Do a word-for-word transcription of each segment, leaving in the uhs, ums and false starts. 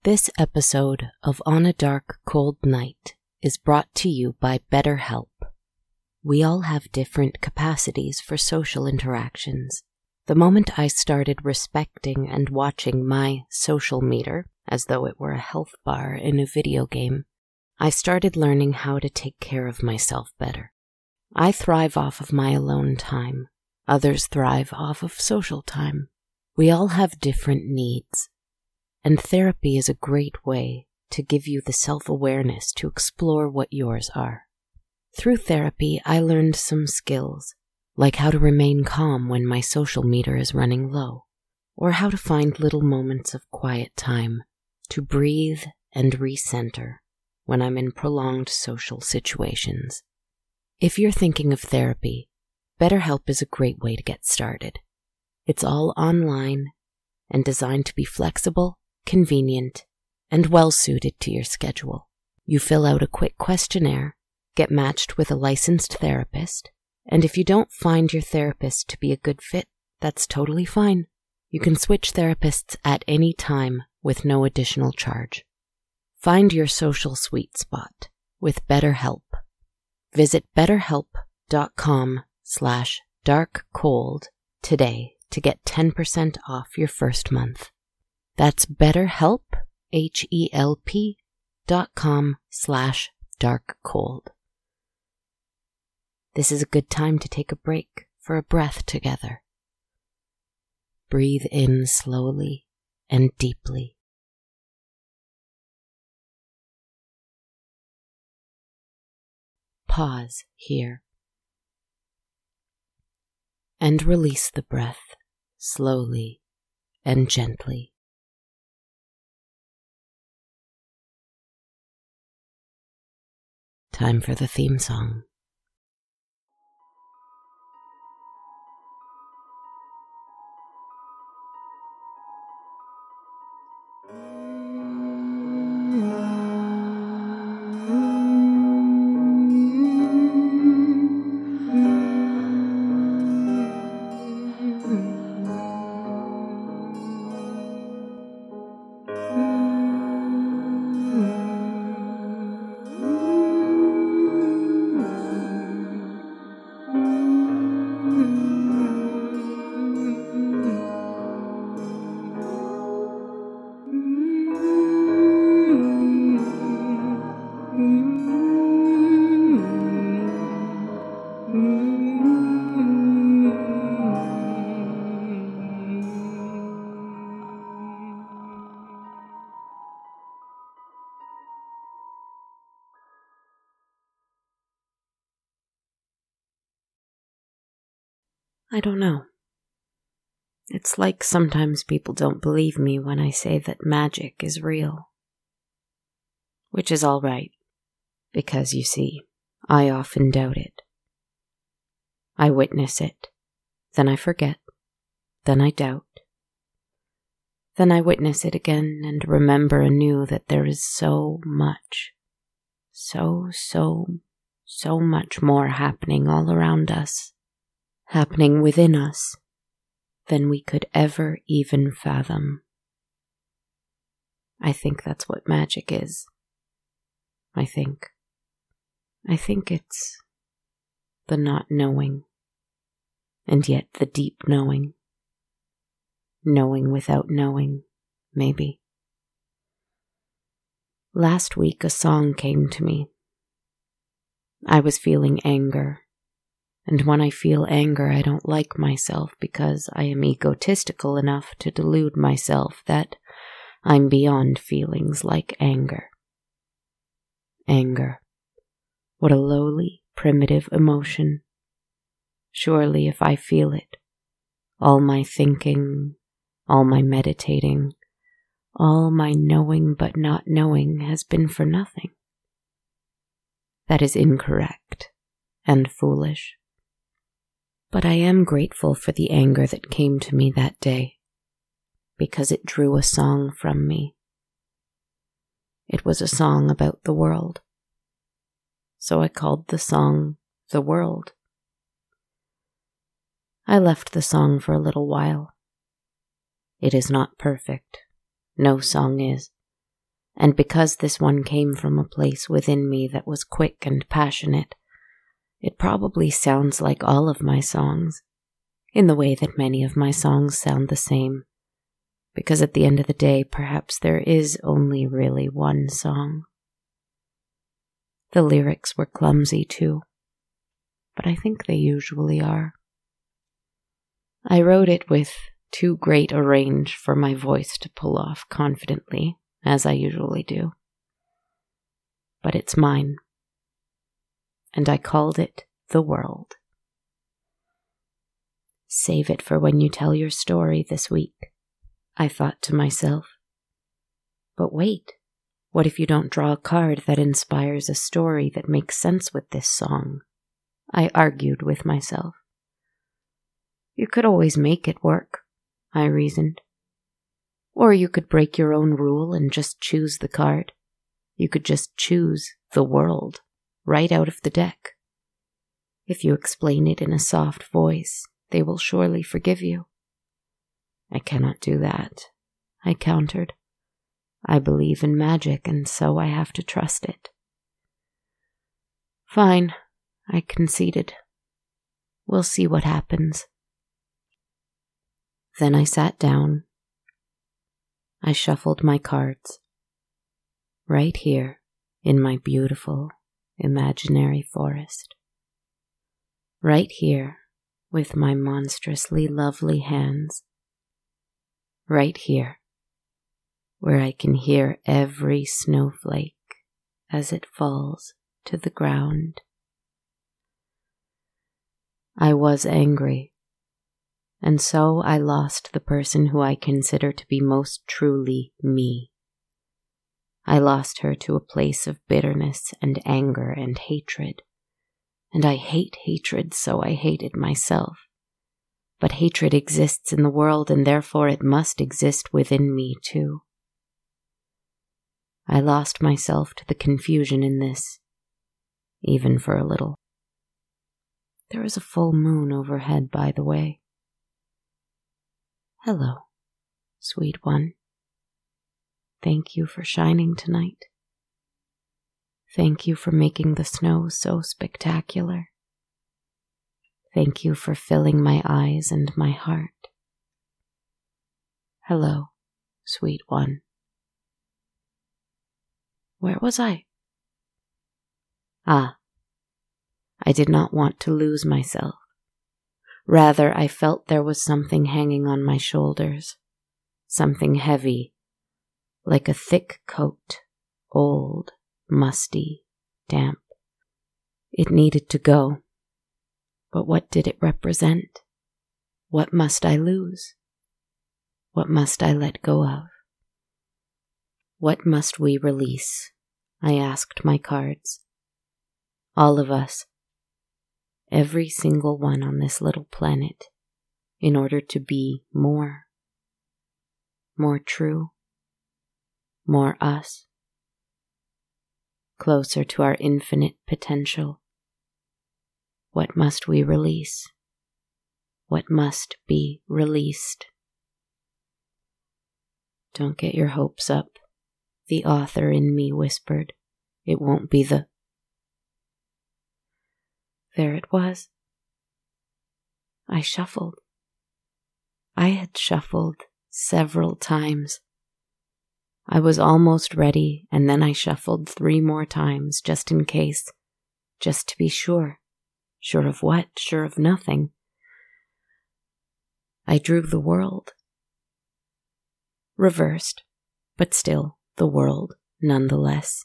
This episode of On a Dark, Cold Night is brought to you by BetterHelp. We all have different capacities for social interactions. The moment I started respecting and watching my social meter, as though it were a health bar in a video game, I started learning how to take care of myself better. I thrive off of my alone time. Others thrive off of social time. We all have different needs. And therapy is a great way to give you the self-awareness to explore what yours are. Through therapy, I learned some skills, like how to remain calm when my social meter is running low, or how to find little moments of quiet time to breathe and recenter when I'm in prolonged social situations. If you're thinking of therapy, BetterHelp is a great way to get started. It's all online and designed to be flexible, convenient, and well-suited to your schedule. You fill out a quick questionnaire, get matched with a licensed therapist, and if you don't find your therapist to be a good fit, that's totally fine. You can switch therapists at any time with no additional charge. Find your social sweet spot with BetterHelp. Visit betterhelp.com slash darkcold today to get ten percent off your first month. That's BetterHelp, H E L P dot com slash dark cold. This is a good time to take a break for a breath together. Breathe in slowly and deeply. Pause here. And release the breath slowly and gently. Time for the theme song. I don't know. It's like sometimes people don't believe me when I say that magic is real. Which is all right, because you see, I often doubt it. I witness it, then I forget, then I doubt. Then I witness it again and remember anew that there is so much, so, so, so much more happening all around us. Happening within us than we could ever even fathom. I think that's what magic is. I think. I think it's the not knowing, and yet the deep knowing. Knowing without knowing, maybe. Last week a song came to me. I was feeling anger. And when I feel anger, I don't like myself because I am egotistical enough to delude myself that I'm beyond feelings like anger. Anger. What a lowly, primitive emotion. Surely if I feel it, all my thinking, all my meditating, all my knowing but not knowing has been for nothing. That is incorrect and foolish. But I am grateful for the anger that came to me that day, because it drew a song from me. It was a song about the world. So I called the song The World. I left the song for a little while. It is not perfect. No song is. And because this one came from a place within me that was quick and passionate, it probably sounds like all of my songs, in the way that many of my songs sound the same, because at the end of the day, perhaps there is only really one song. The lyrics were clumsy too, but I think they usually are. I wrote it with too great a range for my voice to pull off confidently, as I usually do. But it's mine, and I called it The World. Save it for when you tell your story this week, I thought to myself. But wait, what if you don't draw a card that inspires a story that makes sense with this song? I argued with myself. You could always make it work, I reasoned. Or you could break your own rule and just choose the card. You could just choose the world right out of the deck. If you explain it in a soft voice, they will surely forgive you. I cannot do that, I countered. I believe in magic, and so I have to trust it. Fine, I conceded. We'll see what happens. Then I sat down. I shuffled my cards. Right here, in my beautiful, imaginary forest. Right here, with my monstrously lovely hands. Right here, where I can hear every snowflake as it falls to the ground. I was angry, and so I lost the person who I consider to be most truly me. I lost her to a place of bitterness and anger and hatred, and I hate hatred, so I hated myself. But hatred exists in the world, and therefore it must exist within me too. I lost myself to the confusion in this, even for a little. There is a full moon overhead, by the way. Hello, sweet one. Thank you for shining tonight. Thank you for making the snow so spectacular. Thank you for filling my eyes and my heart. Hello, sweet one. Where was I? Ah, I did not want to lose myself. Rather, I felt there was something hanging on my shoulders, something heavy, like a thick coat, old, musty, damp. It needed to go. But what did it represent? What must I lose? What must I let go of? What must we release? I asked my cards. All of us. Every single one on this little planet, in order to be more. More true. More us. Closer to our infinite potential. What must we release? What must be released? Don't get your hopes up, the author in me whispered. It won't be the... There it was. I shuffled. I had shuffled several times. I was almost ready, and then I shuffled three more times, just in case, just to be sure. Sure of what? Sure of nothing. I drew the world. Reversed, but still the world nonetheless.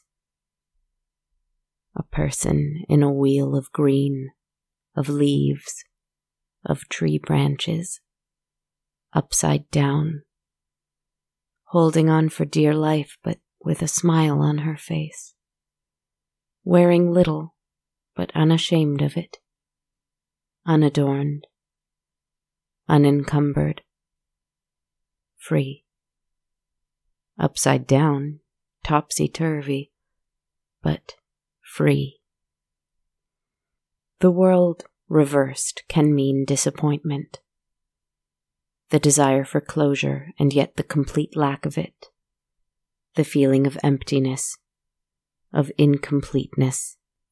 A person in a wheel of green, of leaves, of tree branches, upside down, holding on for dear life but with a smile on her face, wearing little but unashamed of it, unadorned, unencumbered, free, upside down, topsy-turvy, but free. The world reversed can mean disappointment, the desire for closure and yet the complete lack of it, the feeling of emptiness, of incompleteness.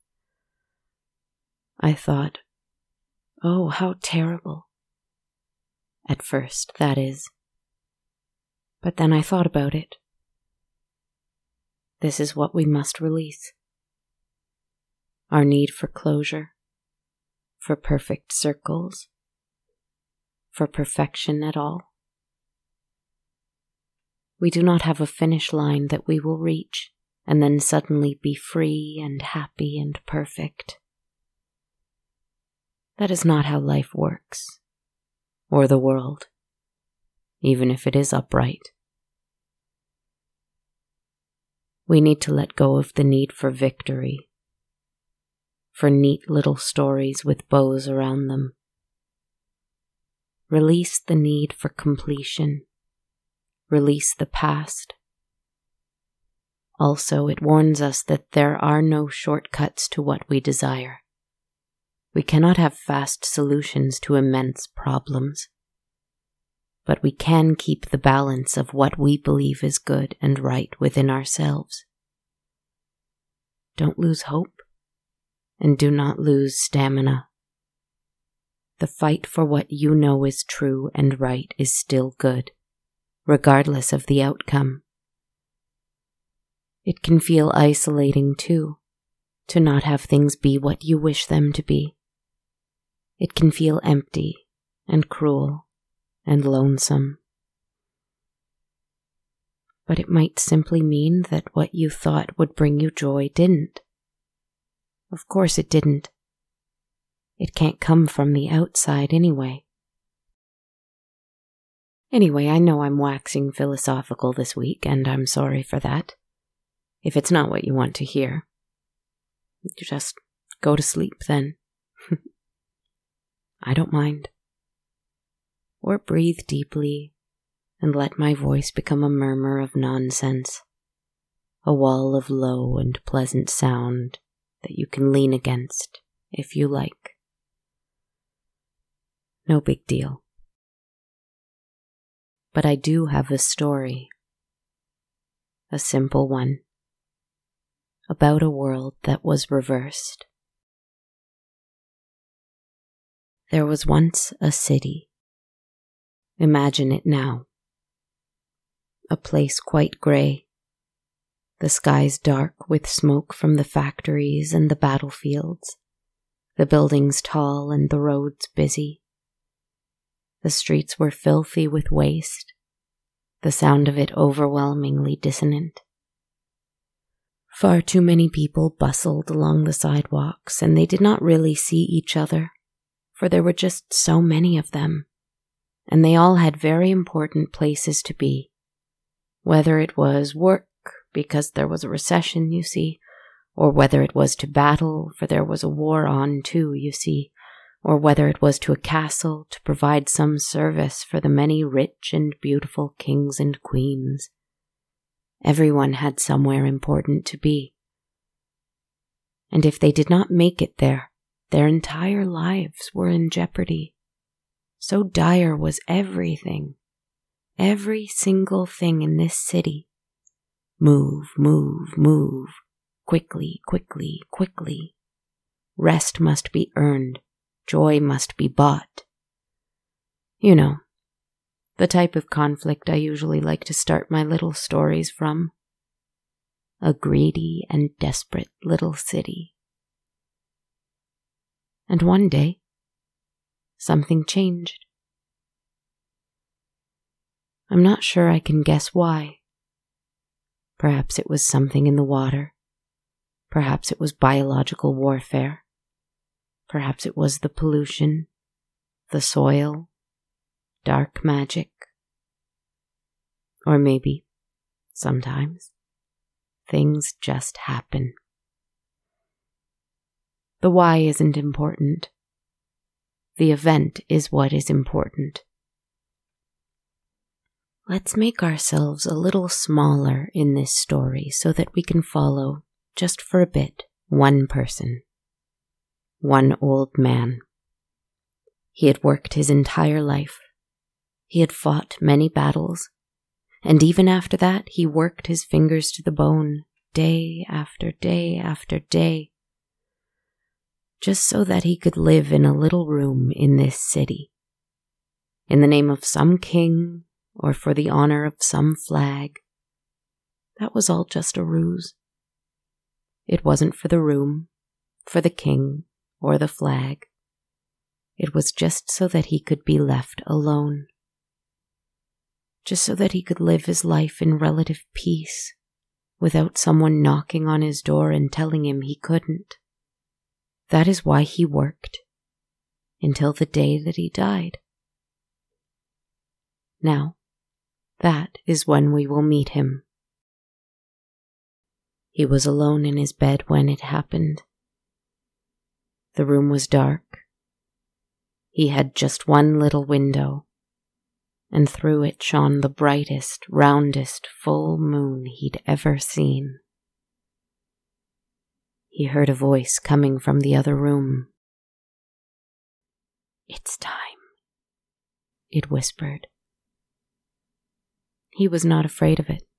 I thought, oh, how terrible. At first, that is. But then I thought about it. This is what we must release. Our need for closure, for perfect circles, for perfection at all. We do not have a finish line that we will reach and then suddenly be free and happy and perfect. That is not how life works, or the world, even if it is upright. We need to let go of the need for victory, for neat little stories with bows around them. Release the need for completion. Release the past. Also, it warns us that there are no shortcuts to what we desire. We cannot have fast solutions to immense problems. But we can keep the balance of what we believe is good and right within ourselves. Don't lose hope, and do not lose stamina. The fight for what you know is true and right is still good, regardless of the outcome. It can feel isolating too, to not have things be what you wish them to be. It can feel empty and cruel and lonesome. But it might simply mean that what you thought would bring you joy didn't. Of course it didn't. It can't come from the outside anyway. Anyway, I know I'm waxing philosophical this week, and I'm sorry for that. If it's not what you want to hear, just go to sleep then. I don't mind. Or breathe deeply and let my voice become a murmur of nonsense, a wall of low and pleasant sound that you can lean against if you like. No big deal. But I do have a story, a simple one, about a world that was reversed. There was once a city. Imagine it now. A place quite grey, the skies dark with smoke from the factories and the battlefields, the buildings tall and the roads busy. The streets were filthy with waste, the sound of it overwhelmingly dissonant. Far too many people bustled along the sidewalks, and they did not really see each other, for there were just so many of them, and they all had very important places to be. Whether it was work, because there was a recession, you see, or whether it was to battle, for there was a war on too, you see, or whether it was to a castle to provide some service for the many rich and beautiful kings and queens. Everyone had somewhere important to be. And if they did not make it there, their entire lives were in jeopardy. So dire was everything. Every single thing in this city. Move, move, move. Quickly, quickly, quickly. Rest must be earned. Joy must be bought. You know, the type of conflict I usually like to start my little stories from. A greedy and desperate little city. And one day, something changed. I'm not sure I can guess why. Perhaps it was something in the water. Perhaps it was biological warfare. Perhaps it was the pollution, the soil, dark magic. Or maybe, sometimes, things just happen. The why isn't important. The event is what is important. Let's make ourselves a little smaller in this story so that we can follow, just for a bit, one person. One old man. He had worked his entire life. He had fought many battles, And even after that, he worked his fingers to the bone, day after day after day, just so that he could live in a little room in this city, in the name of some king or for the honor of some flag. That was all just a ruse. It wasn't for the room, for the king, or the flag. It was just so that he could be left alone. Just so that he could live his life in relative peace, without someone knocking on his door and telling him he couldn't. That is why he worked, until the day that he died. Now, that is when we will meet him. He was alone in his bed when it happened. The room was dark. He had just one little window, and through it shone the brightest, roundest, full moon he'd ever seen. He heard a voice coming from the other room. "It's time," it whispered. He was not afraid of it.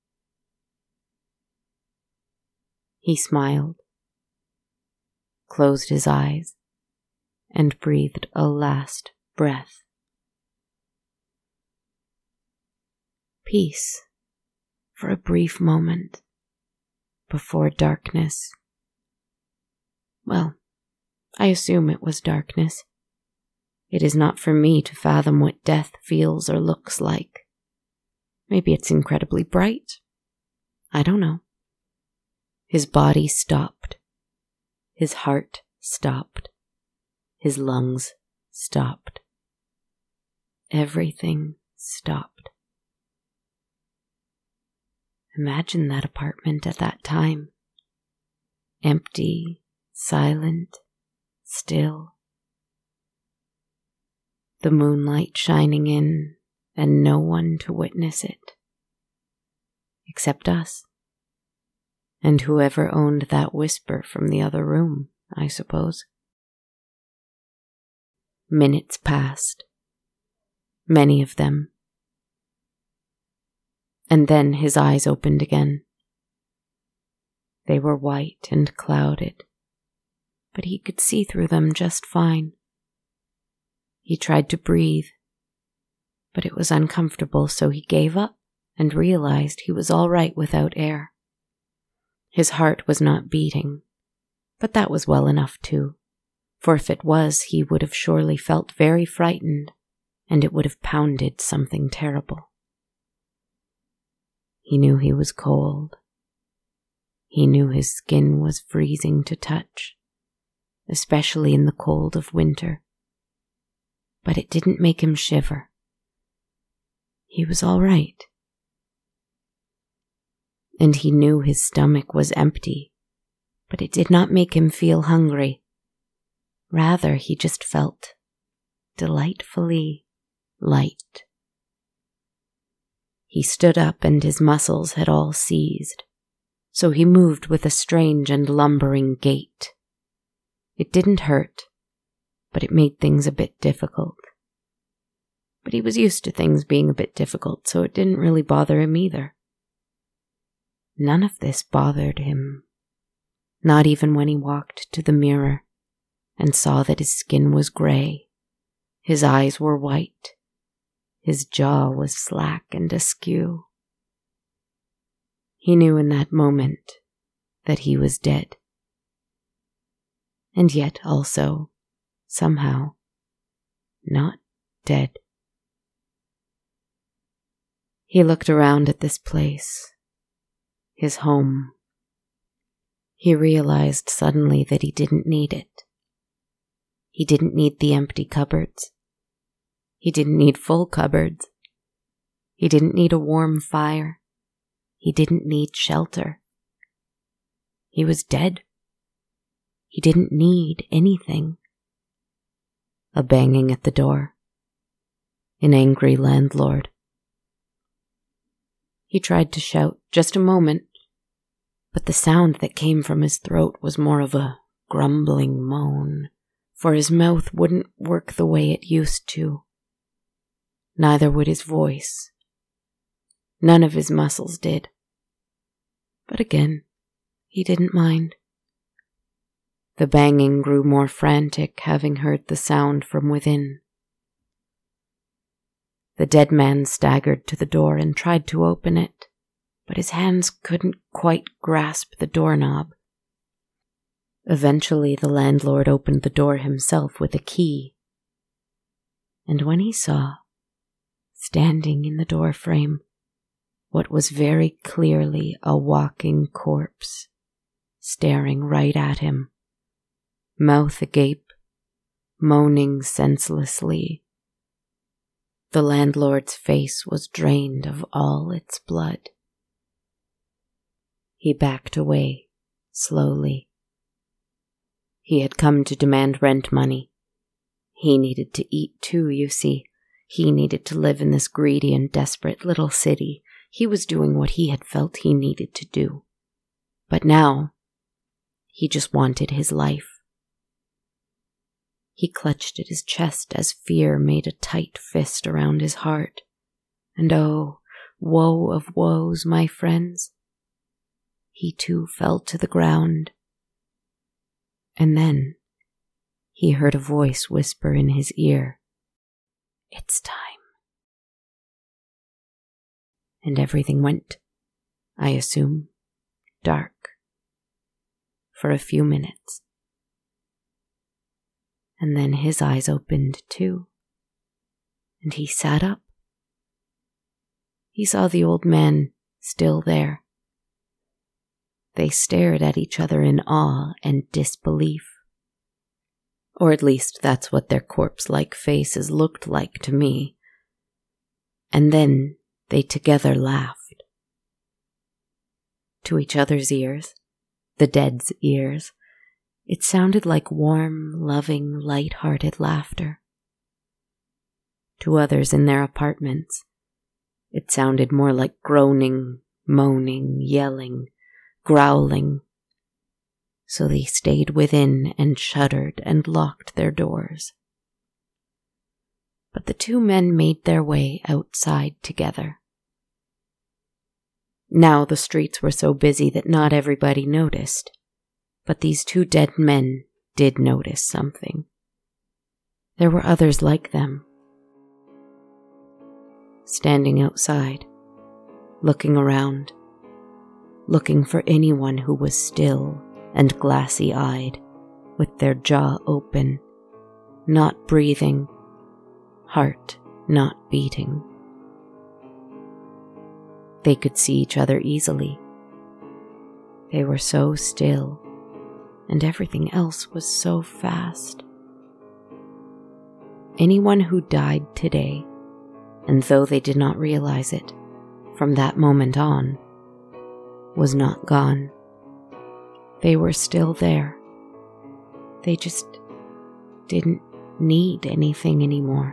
He smiled, closed his eyes, and breathed a last breath. Peace for a brief moment before darkness. Well, I assume it was darkness. It is not for me to fathom what death feels or looks like. Maybe it's incredibly bright. I don't know. His body stopped. His heart stopped. His lungs stopped. Everything stopped. Imagine that apartment at that time. Empty, silent, still. The moonlight shining in and no one to witness it. Except us. And whoever owned that whisper from the other room, I suppose. Minutes passed. Many of them. And then his eyes opened again. They were white and clouded, but he could see through them just fine. He tried to breathe, but it was uncomfortable, so he gave up and realized he was all right without air. His heart was not beating, but that was well enough too, for if it was, he would have surely felt very frightened, and it would have pounded something terrible. He knew he was cold. He knew his skin was freezing to touch, especially in the cold of winter. But it didn't make him shiver. He was all right. And he knew his stomach was empty, but it did not make him feel hungry. Rather, he just felt delightfully light. He stood up and his muscles had all seized, so he moved with a strange and lumbering gait. It didn't hurt, but it made things a bit difficult. But he was used to things being a bit difficult, so it didn't really bother him either. None of this bothered him, not even when he walked to the mirror and saw that his skin was gray, his eyes were white, his jaw was slack and askew. He knew in that moment that he was dead, and yet also, somehow, not dead. He looked around at this place, his home. He realized suddenly that he didn't need it. He didn't need the empty cupboards. He didn't need full cupboards. He didn't need a warm fire. He didn't need shelter. He was dead. He didn't need anything. A banging at the door. An angry landlord. He tried to shout, just a moment, but the sound that came from his throat was more of a grumbling moan, for his mouth wouldn't work the way it used to. Neither would his voice. None of his muscles did. But again, he didn't mind. The banging grew more frantic, having heard the sound from within. The dead man staggered to the door and tried to open it, but his hands couldn't quite grasp the doorknob. Eventually, the landlord opened the door himself with a key, and when he saw, standing in the doorframe, what was very clearly a walking corpse, staring right at him, mouth agape, moaning senselessly, the landlord's face was drained of all its blood. He backed away, slowly. He had come to demand rent money. He needed to eat too, you see. He needed to live in this greedy and desperate little city. He was doing what he had felt he needed to do. But now, he just wanted his life. He clutched at his chest as fear made a tight fist around his heart. And oh, woe of woes, my friends. He too fell to the ground. And then he heard a voice whisper in his ear, "It's time." And everything went, I assume, dark. For a few minutes. And then his eyes opened too, and he sat up. He saw the old man still there. They stared at each other in awe and disbelief. Or at least that's what their corpse-like faces looked like to me. And then they together laughed. To each other's ears, the dead's ears, it sounded like warm, loving, light-hearted laughter. To others in their apartments, it sounded more like groaning, moaning, yelling, growling. So they stayed within and shuddered and locked their doors. But the two men made their way outside together. Now the streets were so busy that not everybody noticed. But these two dead men did notice something. There were others like them. Standing outside, looking around, looking for anyone who was still and glassy-eyed, with their jaw open, not breathing, heart not beating. They could see each other easily. They were so still. And everything else was so fast. Anyone who died today, and though they did not realize it, from that moment on, was not gone. They were still there. They just didn't need anything anymore.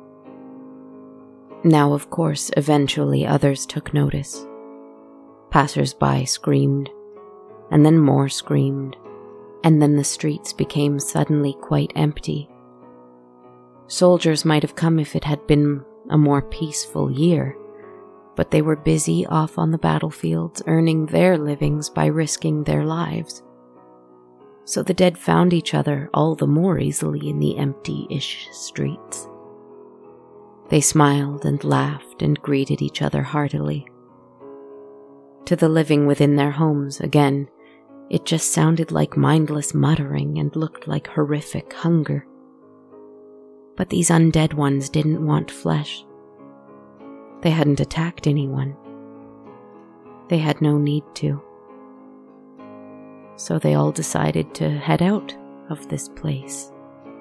Now, of course, eventually others took notice. Passers-by screamed, and then more screamed. And then the streets became suddenly quite empty. Soldiers might have come if it had been a more peaceful year, but they were busy off on the battlefields earning their livings by risking their lives. So the dead found each other all the more easily in the empty-ish streets. They smiled and laughed and greeted each other heartily. To the living within their homes, again, it just sounded like mindless muttering and looked like horrific hunger. But these undead ones didn't want flesh. They hadn't attacked anyone. They had no need to. So they all decided to head out of this place.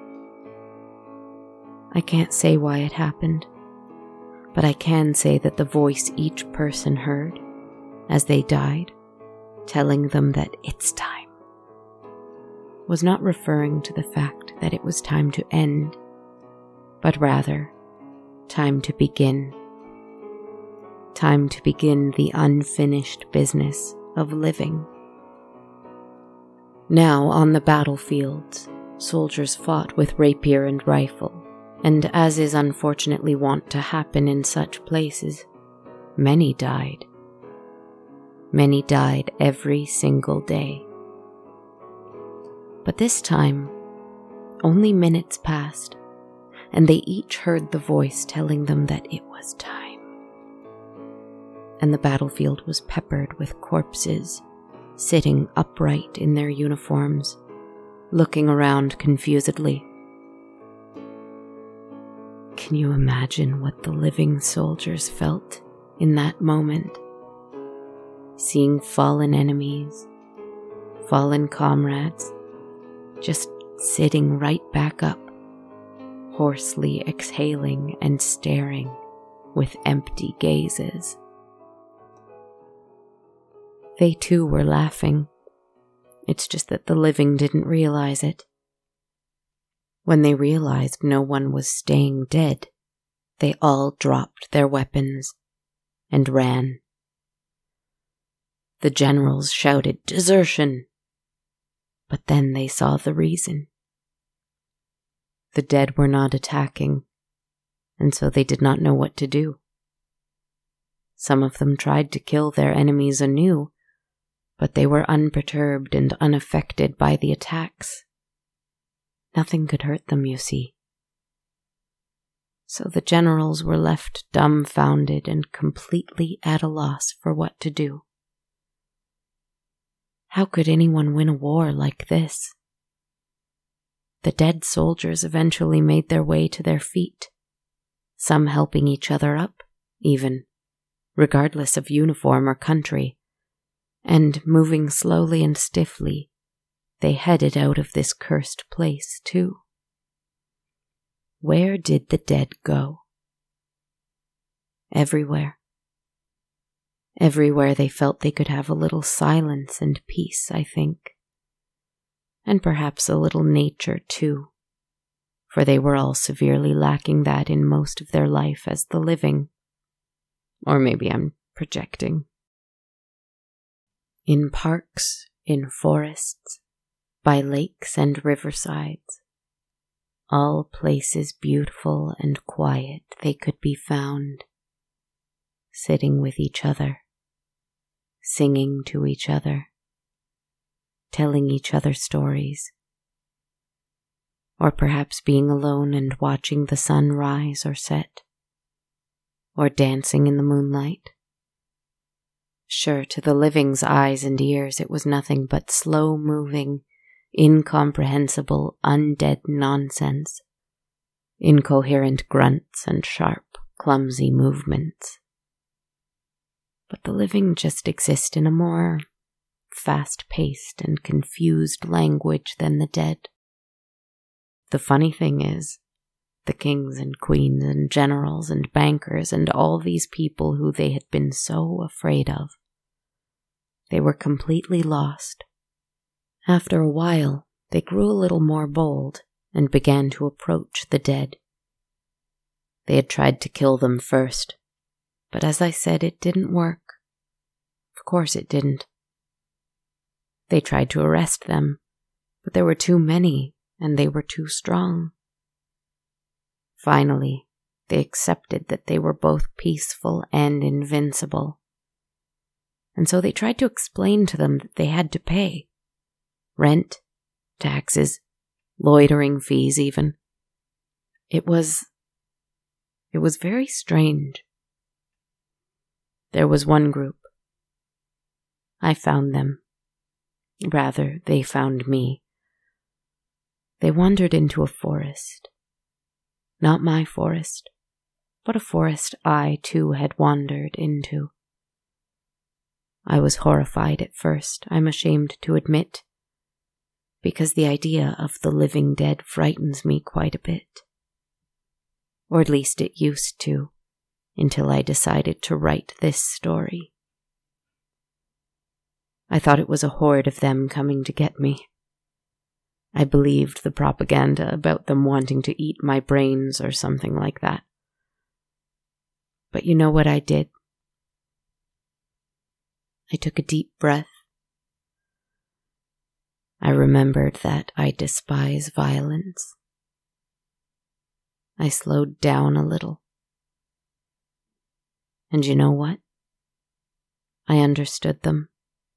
I can't say why it happened, but I can say that the voice each person heard as they died, telling them that it's time, was not referring to the fact that it was time to end, but rather time to begin. Time to begin the unfinished business of living. Now on the battlefields, soldiers fought with rapier and rifle, and as is unfortunately wont to happen in such places, many died. Many died every single day. But this time, only minutes passed, and they each heard the voice telling them that it was time. And the battlefield was peppered with corpses, sitting upright in their uniforms, looking around confusedly. Can you imagine what the living soldiers felt in that moment? Seeing fallen enemies, fallen comrades, just sitting right back up, hoarsely exhaling and staring with empty gazes. They too were laughing. It's just that the living didn't realize it. When they realized no one was staying dead, they all dropped their weapons and ran. The generals shouted, "Desertion!" But then they saw the reason. The dead were not attacking, and so they did not know what to do. Some of them tried to kill their enemies anew, but they were unperturbed and unaffected by the attacks. Nothing could hurt them, you see. So the generals were left dumbfounded and completely at a loss for what to do. How could anyone win a war like this? The dead soldiers eventually made their way to their feet, some helping each other up, even, regardless of uniform or country, and moving slowly and stiffly, they headed out of this cursed place too. Where did the dead go? Everywhere. Everywhere they felt they could have a little silence and peace, I think. And perhaps a little nature too, for they were all severely lacking that in most of their life as the living. Or maybe I'm projecting. In parks, in forests, by lakes and riversides, all places beautiful and quiet they could be found, sitting with each other, singing to each other, telling each other stories, or perhaps being alone and watching the sun rise or set, or dancing in the moonlight. Sure, to the living's eyes and ears it was nothing but slow-moving, incomprehensible, undead nonsense, incoherent grunts and sharp, clumsy movements. But the living just exist in a more fast-paced and confused language than the dead. The funny thing is, the kings and queens and generals and bankers and all these people who they had been so afraid of, they were completely lost. After a while, they grew a little more bold and began to approach the dead. They had tried to kill them first, but as I said, it didn't work. Of course it didn't. They tried to arrest them, but there were too many and they were too strong. Finally, they accepted that they were both peaceful and invincible. And so they tried to explain to them that they had to pay. Rent, taxes, loitering fees even. It was... it was very strange. There was one group. I found them. Rather, they found me. They wandered into a forest. Not my forest, but a forest I too had wandered into. I was horrified at first, I'm ashamed to admit, because the idea of the living dead frightens me quite a bit. Or at least it used to, until I decided to write this story. I thought it was a horde of them coming to get me. I believed the propaganda about them wanting to eat my brains or something like that. But you know what I did? I took a deep breath. I remembered that I despise violence. I slowed down a little. And you know what? I understood them.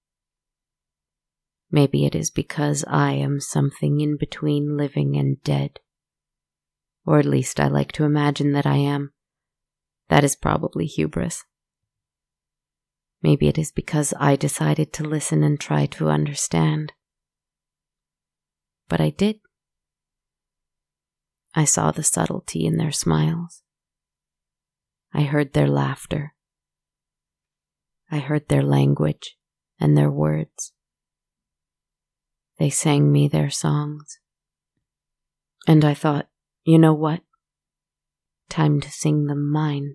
Maybe it is because I am something in between living and dead. Or at least I like to imagine that I am. That is probably hubris. Maybe it is because I decided to listen and try to understand. But I did. I saw the subtlety in their smiles. I heard their laughter. I heard their language and their words. They sang me their songs. And I thought, you know what? Time to sing them mine.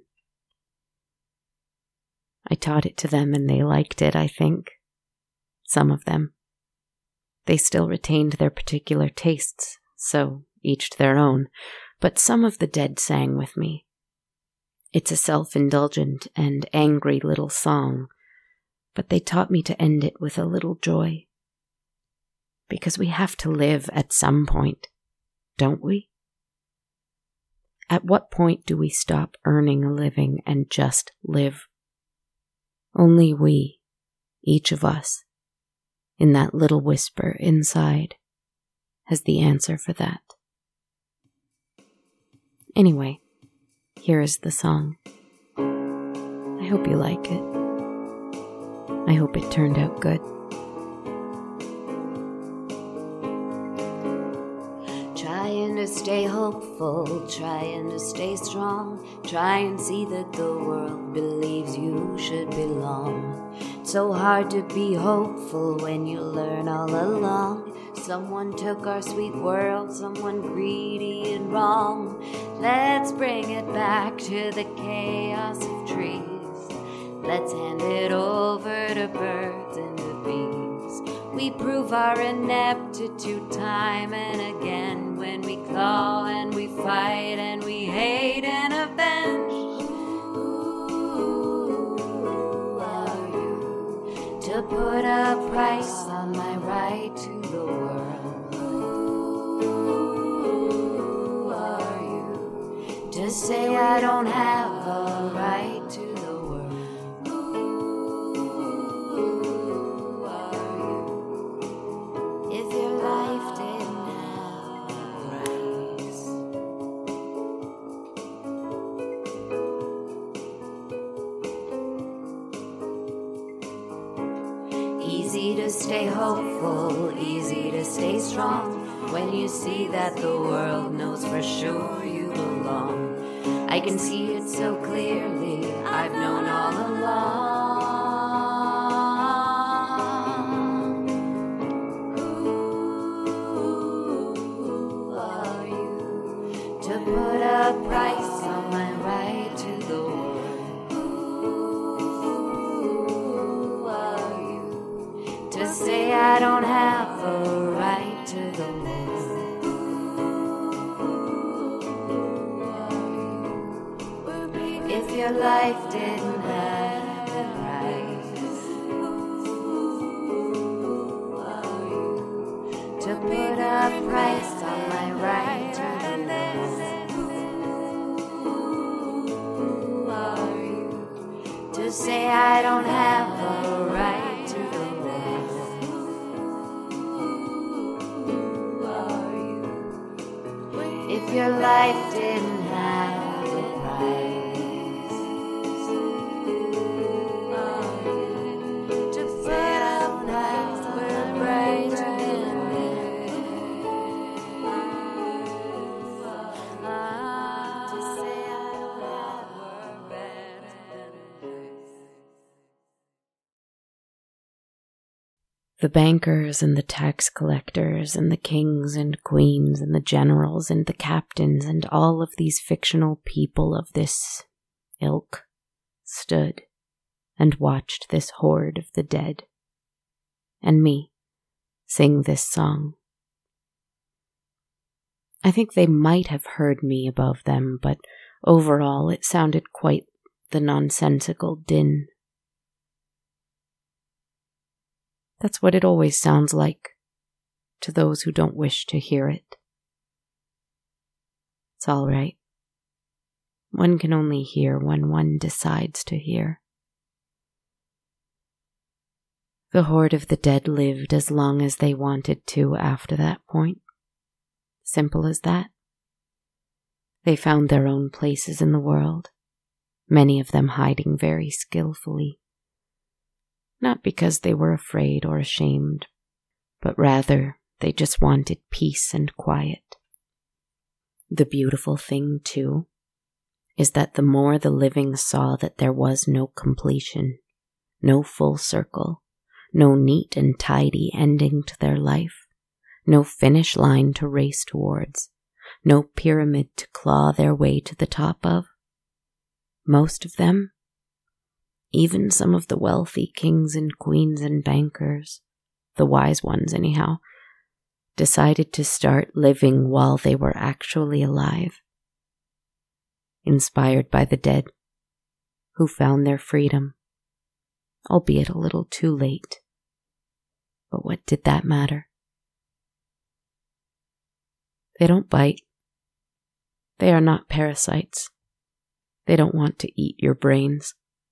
I taught it to them and they liked it, I think. Some of them. They still retained their particular tastes, so each to their own, but some of the dead sang with me. It's a self-indulgent and angry little song, but they taught me to end it with a little joy. Because we have to live at some point, don't we? At what point do we stop earning a living and just live? Only we, each of us, in that little whisper inside, has the answer for that. Anyway, here is the song. I hope you like it. I hope it turned out good. Trying to stay hopeful, trying to stay strong, try and see that the world believes you should belong. It's so hard to be hopeful when you learn all along someone took our sweet world, someone greedy and wrong. Let's bring it back to the chaos of trees. Let's hand it over to birds and to bees. We prove our ineptitude time and again when we claw and we fight and we hate and avenge. Who are you to put a price on my right to the world? Who are you to say I don't have a right to the world? Easy to stay hopeful, easy to stay strong, when you see that the world knows for sure you belong. I can see it so clearly, I've known all along. Who are you to put a price on my right to the world? To say I don't have a right to the world. If your life didn't have a price, to put a price on my right to the world. To say I don't have a right to the world. If your life didn't have a price, to say I don't have a right to live, to say I don't have a better. The bankers and the tax collectors and the kings and queens and the generals and the captains and all of these fictional people of this ilk stood and watched this horde of the dead and me sing this song. I think they might have heard me above them, but overall it sounded quite the nonsensical din. That's what it always sounds like to those who don't wish to hear it. It's all right. One can only hear when one decides to hear. The horde of the dead lived as long as they wanted to after that point. Simple as that. They found their own places in the world, many of them hiding very skillfully. Not because they were afraid or ashamed, but rather they just wanted peace and quiet. The beautiful thing, too, is that the more the living saw that there was no completion, no full circle, no neat and tidy ending to their life, no finish line to race towards, no pyramid to claw their way to the top of, most of them, even some of the wealthy kings and queens and bankers, the wise ones anyhow, decided to start living while they were actually alive, inspired by the dead, who found their freedom, albeit a little too late. But what did that matter? They don't bite. They are not parasites. They don't want to eat your brains.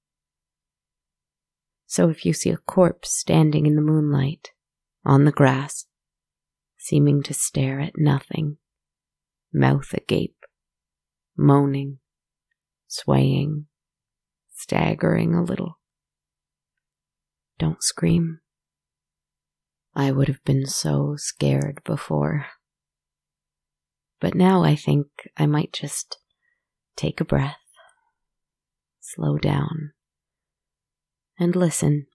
So if you see a corpse standing in the moonlight, on the grass, seeming to stare at nothing, mouth agape, moaning, swaying, staggering a little, don't scream. I would have been so scared before. But now I think I might just take a breath, slow down, and listen.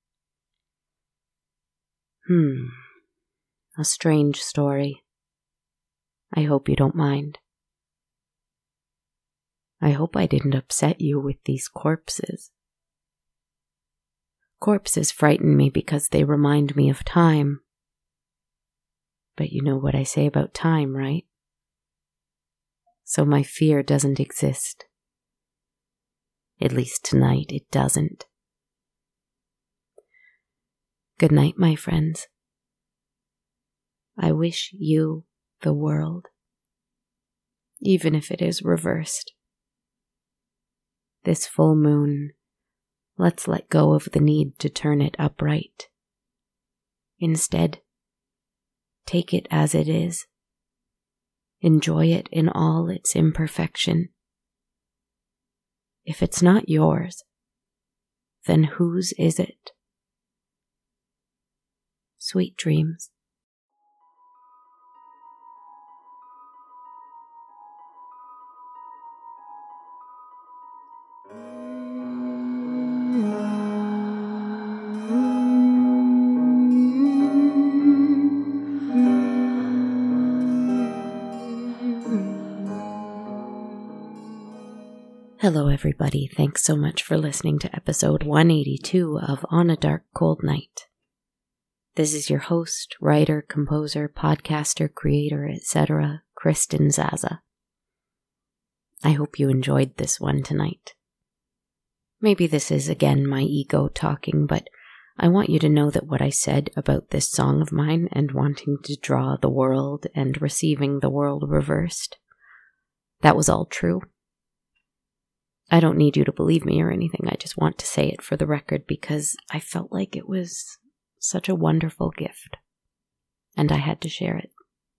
Hmm, a strange story. I hope you don't mind. I hope I didn't upset you with these corpses. Corpses frighten me because they remind me of time. But you know what I say about time, right? So my fear doesn't exist. At least tonight it doesn't. Good night, my friends. I wish you the world, even if it is reversed. This full moon, let's let go of the need to turn it upright. Instead, take it as it is. Enjoy it in all its imperfection. If it's not yours, then whose is it? Sweet dreams. Hello everybody, thanks so much for listening to episode one eighty-two of On a Dark Cold Night. This is your host, writer, composer, podcaster, creator, et cetera, Kristen Zaza. I hope you enjoyed this one tonight. Maybe this is again my ego talking, but I want you to know that what I said about this song of mine and wanting to draw the world and receiving the world reversed, that was all true. I don't need you to believe me or anything. I just want to say it for the record because I felt like it was such a wonderful gift, and I had to share it.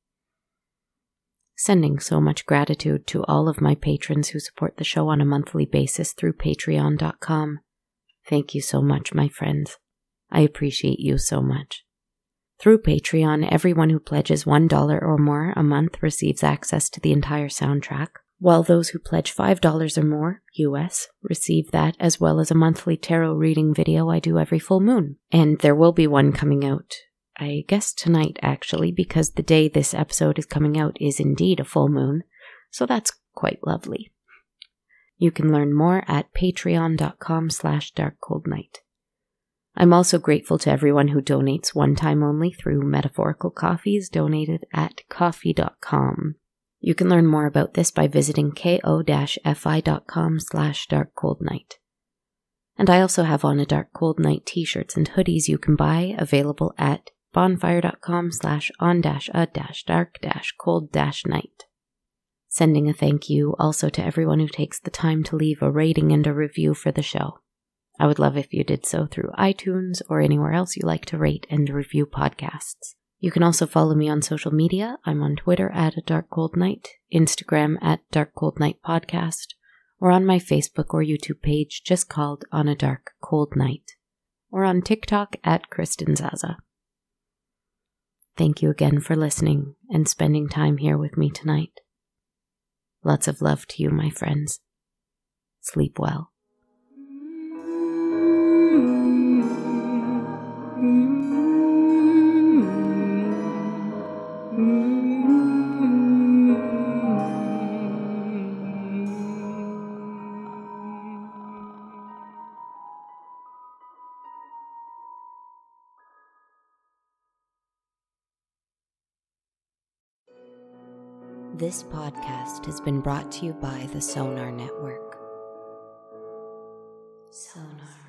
Sending so much gratitude to all of my patrons who support the show on a monthly basis through patreon dot com. Thank you so much, my friends. I appreciate you so much. Through Patreon, everyone who pledges one dollar or more a month receives access to the entire soundtrack, while those who pledge five dollars or more, U S, receive that as well as a monthly tarot reading video I do every full moon. And there will be one coming out, I guess tonight actually, because the day this episode is coming out is indeed a full moon, so that's quite lovely. You can learn more at patreon dot com slash dark cold night. I'm also grateful to everyone who donates one time only through Metaphorical Coffees donated at ko-fi dot com. You can learn more about this by visiting ko-fi dot com slash dark cold night. And I also have On a Dark Cold Night t-shirts and hoodies you can buy available at bonfire dot com slash on dash a dash dark dash cold dash night. Sending a thank you also to everyone who takes the time to leave a rating and a review for the show. I would love if you did so through iTunes or anywhere else you like to rate and review podcasts. You can also follow me on social media. I'm on Twitter at A Dark Cold Night, Instagram at Dark Cold Night Podcast, or on my Facebook or YouTube page just called On a Dark Cold Night, or on TikTok at Kristen Zaza. Thank you again for listening and spending time here with me tonight. Lots of love to you, my friends. Sleep well. This podcast has been brought to you by the Sonar Network. Sonar.